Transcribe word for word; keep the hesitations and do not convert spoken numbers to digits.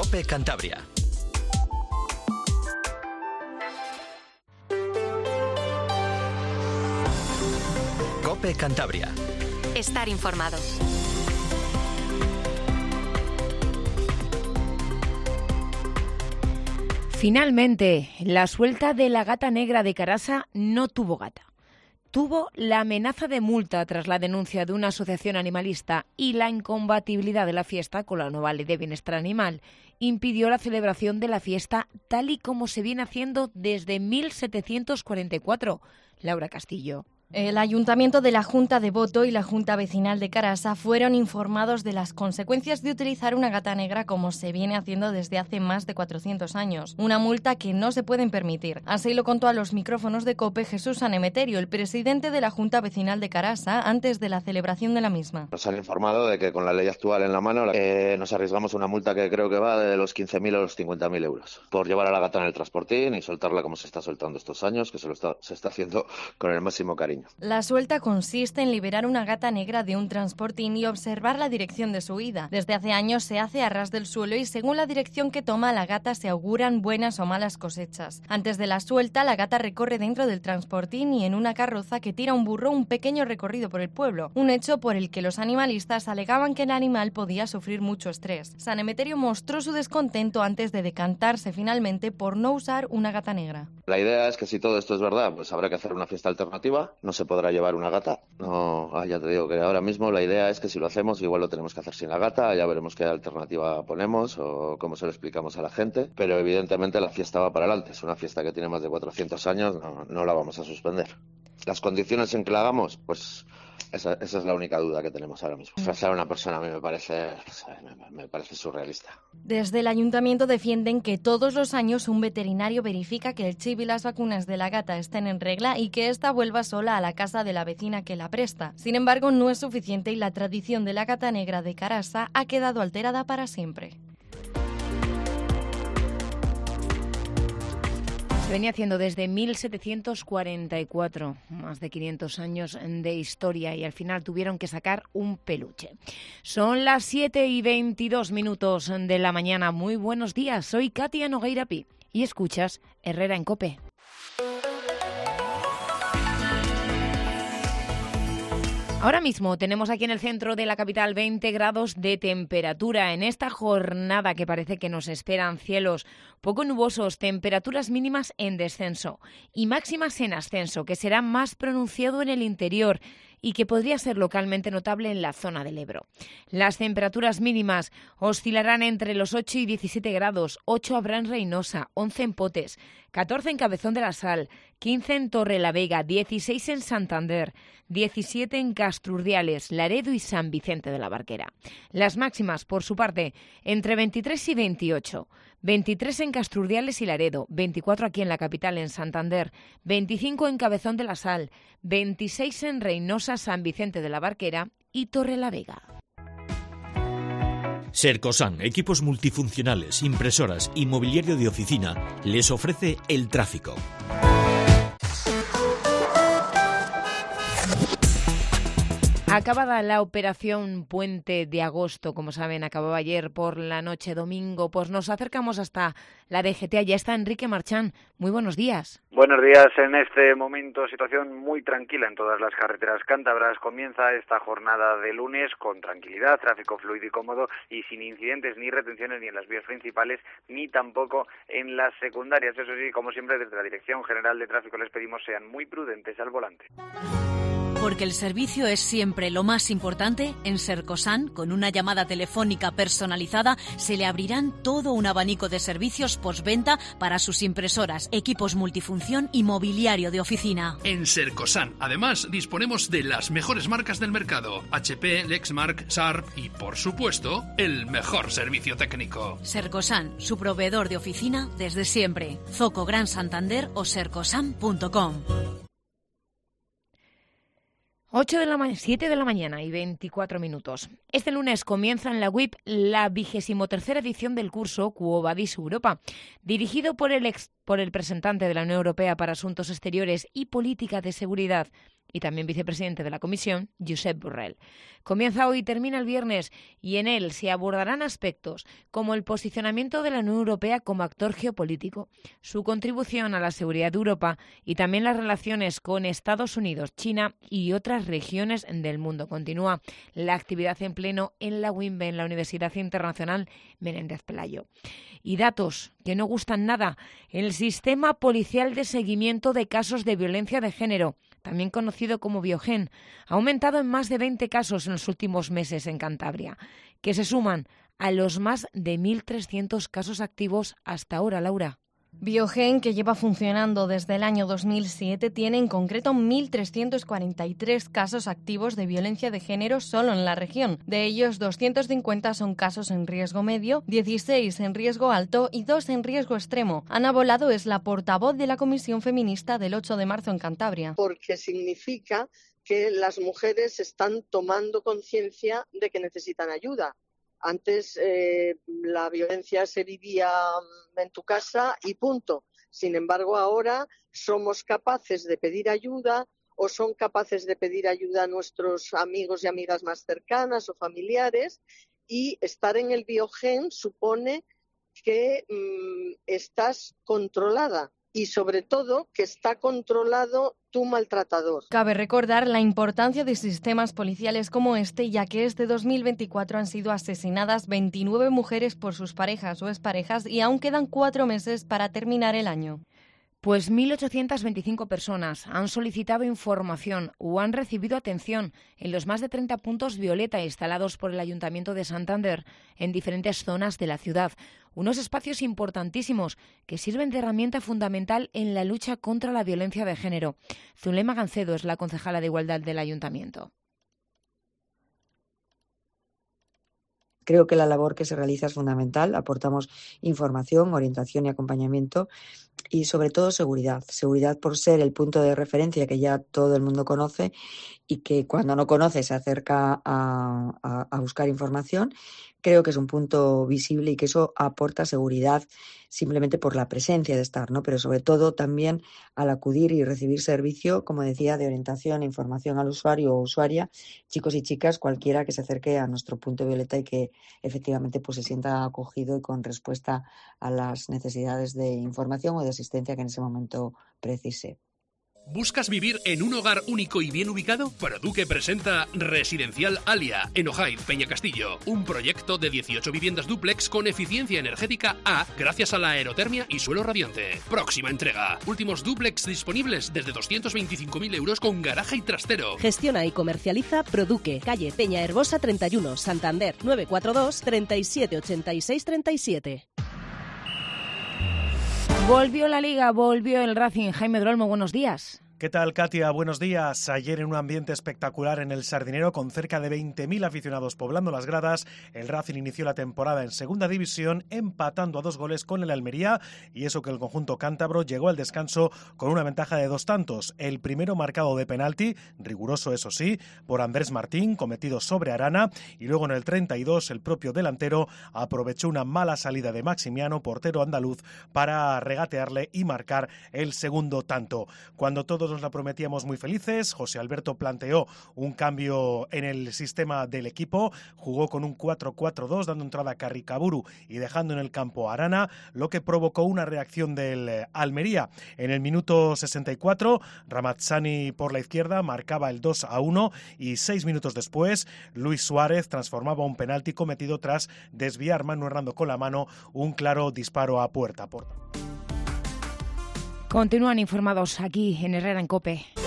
COPE Cantabria. COPE Cantabria. Estar informado. Finalmente, la suelta de la gata negra de Carasa no tuvo gata. Tuvo la amenaza de multa tras la denuncia de una asociación animalista y la incompatibilidad de la fiesta con la nueva ley de bienestar animal impidió la celebración de la fiesta tal y como se viene haciendo desde mil setecientos cuarenta y cuatro. Laura Castillo. El Ayuntamiento de la Junta de Boto y la Junta Vecinal de Carasa fueron informados de las consecuencias de utilizar una gata negra como se viene haciendo desde hace más de cuatrocientos años. Una multa que no se pueden permitir. Así lo contó a los micrófonos de COPE Jesús San Emeterio, el presidente de la Junta Vecinal de Carasa, antes de la celebración de la misma. Nos han informado de que con la ley actual en la mano eh, nos arriesgamos una multa que creo que va de los quince mil a los cincuenta mil euros por llevar a la gata en el transportín y soltarla como se está soltando estos años, que se, lo está, se está haciendo con el máximo cariño. La suelta consiste en liberar una gata negra de un transportín y observar la dirección de su huida. Desde hace años se hace a ras del suelo y según la dirección que toma la gata se auguran buenas o malas cosechas. Antes de la suelta, la gata recorre dentro del transportín y en una carroza que tira un burro un pequeño recorrido por el pueblo, un hecho por el que los animalistas alegaban que el animal podía sufrir mucho estrés. San Emeterio mostró su descontento antes de decantarse finalmente por no usar una gata negra. La idea es que si todo esto es verdad, pues habrá que hacer una fiesta alternativa, no se podrá llevar una gata. No, ah, ya te digo que ahora mismo la idea es que si lo hacemos igual lo tenemos que hacer sin la gata, ya veremos qué alternativa ponemos o cómo se lo explicamos a la gente, pero evidentemente la fiesta va para adelante, es una fiesta que tiene más de cuatrocientos años, no, no la vamos a suspender. Las condiciones en que la hagamos, pues esa, esa es la única duda que tenemos ahora mismo. Disfrazar a una persona a mí me parece, me, me parece surrealista. Desde el ayuntamiento defienden que todos los años un veterinario verifica que el chip y las vacunas de la gata estén en regla y que ésta vuelva sola a la casa de la vecina que la presta. Sin embargo, no es suficiente y la tradición de la gata negra de Carasa ha quedado alterada para siempre. Se venía haciendo desde mil setecientos cuarenta y cuatro, más de quinientos años de historia, y al final tuvieron que sacar un peluche. Son las siete y veintidós minutos de la mañana. Muy buenos días, soy Katia Nogueira Pi y escuchas Herrera en COPE. Ahora mismo tenemos aquí en el centro de la capital veinte grados de temperatura. En esta jornada que parece que nos esperan cielos poco nubosos, temperaturas mínimas en descenso y máximas en ascenso, que será más pronunciado en el interior y que podría ser localmente notable en la zona del Ebro. Las temperaturas mínimas oscilarán entre los ocho y diecisiete grados, ocho habrá en Reynosa, once en Potes, catorce en Cabezón de la Sal, quince en Torrelavega, dieciséis en Santander, diecisiete en Castrurdiales, Laredo y San Vicente de la Barquera. Las máximas, por su parte, entre veintitrés y veintiocho. veintitrés en Castrurdiales y Laredo, veinticuatro aquí en la capital, en Santander, veinticinco en Cabezón de la Sal, veintiséis en Reynosa, San Vicente de la Barquera y Torrelavega. Sercosan, equipos multifuncionales, impresoras y mobiliario de oficina, les ofrece el tráfico. Acabada la operación Puente de Agosto, como saben, acababa ayer por la noche domingo, pues nos acercamos hasta la D G T. Allá está Enrique Marchán. Muy buenos días. Buenos días. En este momento, situación muy tranquila en todas las carreteras cántabras. Comienza esta jornada de lunes con tranquilidad, tráfico fluido y cómodo y sin incidentes ni retenciones ni en las vías principales ni tampoco en las secundarias. Eso sí, como siempre, desde la Dirección General de Tráfico les pedimos sean muy prudentes al volante. Porque el servicio es siempre lo más importante, en Sercosan, con una llamada telefónica personalizada, se le abrirán todo un abanico de servicios postventa para sus impresoras, equipos multifunción y mobiliario de oficina. En Sercosan, además, disponemos de las mejores marcas del mercado, H P, Lexmark, Sharp y, por supuesto, el mejor servicio técnico. Sercosan, su proveedor de oficina desde siempre. Zoco Gran Santander o sercosan punto com. ocho de la ma- siete de la mañana y veinticuatro minutos. Este lunes comienza en la U I P la vigésimo tercera edición del curso Quo Vadis Europa, dirigido por el, ex, por el representante de la Unión Europea para Asuntos Exteriores y Política de Seguridad y también vicepresidente de la Comisión, Josep Borrell. Comienza hoy y termina el viernes y en él se abordarán aspectos como el posicionamiento de la Unión Europea como actor geopolítico, su contribución a la seguridad de Europa y también las relaciones con Estados Unidos, China y otras regiones del mundo. Continúa la actividad en pleno en la UIMBE, en la Universidad Internacional Menéndez Pelayo. Y datos que no gustan nada. El sistema policial de seguimiento de casos de violencia de género, también conocido como Biogen, ha aumentado en más de veinte casos en los últimos meses en Cantabria, que se suman a los más de mil trescientos casos activos hasta ahora, Laura. Biogen, que lleva funcionando desde el año dos mil siete, tiene en concreto mil trescientos cuarenta y tres casos activos de violencia de género solo en la región. De ellos, doscientos cincuenta son casos en riesgo medio, dieciséis en riesgo alto y dos en riesgo extremo. Ana Volado es la portavoz de la Comisión Feminista del ocho de marzo en Cantabria. Porque significa que las mujeres están tomando conciencia de que necesitan ayuda. Antes eh, la violencia se vivía en tu casa y punto. Sin embargo, ahora somos capaces de pedir ayuda o son capaces de pedir ayuda a nuestros amigos y amigas más cercanas o familiares, y estar en el Biogen supone que mmm, estás controlada y sobre todo que está controlado tu maltratador. Cabe recordar la importancia de sistemas policiales como este, ya que este dos mil veinticuatro han sido asesinadas veintinueve mujeres por sus parejas o exparejas y aún quedan cuatro meses para terminar el año. Pues mil ochocientas veinticinco personas han solicitado información o han recibido atención en los más de treinta puntos violeta instalados por el Ayuntamiento de Santander en diferentes zonas de la ciudad. Unos espacios importantísimos que sirven de herramienta fundamental en la lucha contra la violencia de género. Zulema Gancedo es la concejala de Igualdad del Ayuntamiento. Creo que la labor que se realiza es fundamental. Aportamos información, orientación y acompañamiento y sobre todo seguridad. Seguridad por ser el punto de referencia que ya todo el mundo conoce y que cuando no conoce se acerca a, a, a buscar información. Creo que es un punto visible y que eso aporta seguridad simplemente por la presencia de estar, ¿no? Pero sobre todo también al acudir y recibir servicio, como decía, de orientación e información al usuario o usuaria, chicos y chicas, cualquiera que se acerque a nuestro punto violeta y que efectivamente pues se sienta acogido y con respuesta a las necesidades de información o de asistencia que en ese momento precise. ¿Buscas vivir en un hogar único y bien ubicado? Produque presenta Residencial Alia, en Ojaiz, Peñacastillo. Un proyecto de dieciocho viviendas dúplex con eficiencia energética A gracias a la aerotermia y suelo radiante. Próxima entrega. Últimos dúplex disponibles desde doscientos veinticinco mil euros con garaje y trastero. Gestiona y comercializa Produque, calle Peña Herbosa treinta y uno, Santander, nueve cuatro dos, treinta y siete ochenta y seis treinta y siete. Volvió la Liga, volvió el Racing. Jaime Drolmo, buenos días. ¿Qué tal, Katia? Buenos días. Ayer en un ambiente espectacular en el Sardinero, con cerca de veinte mil aficionados poblando las gradas, el Racing inició la temporada en Segunda División empatando a dos goles con el Almería, y eso que el conjunto cántabro llegó al descanso con una ventaja de dos tantos. El primero marcado de penalti, riguroso eso sí, por Andrés Martín, cometido sobre Arana, y luego en el treinta y dos el propio delantero aprovechó una mala salida de Maximiano, portero andaluz, para regatearle y marcar el segundo tanto. Cuando todo nos la prometíamos muy felices, José Alberto planteó un cambio en el sistema del equipo, jugó con un cuatro cuatro dos, dando entrada a Carricaburu y dejando en el campo a Arana, lo que provocó una reacción del Almería. En el minuto sesenta y cuatro, Ramazzani por la izquierda marcaba el dos a uno y seis minutos después, Luis Suárez transformaba un penalti cometido tras desviar Manu Hernando con la mano un claro disparo a puerta. Por... Continúan informados aquí en Herrera en COPE.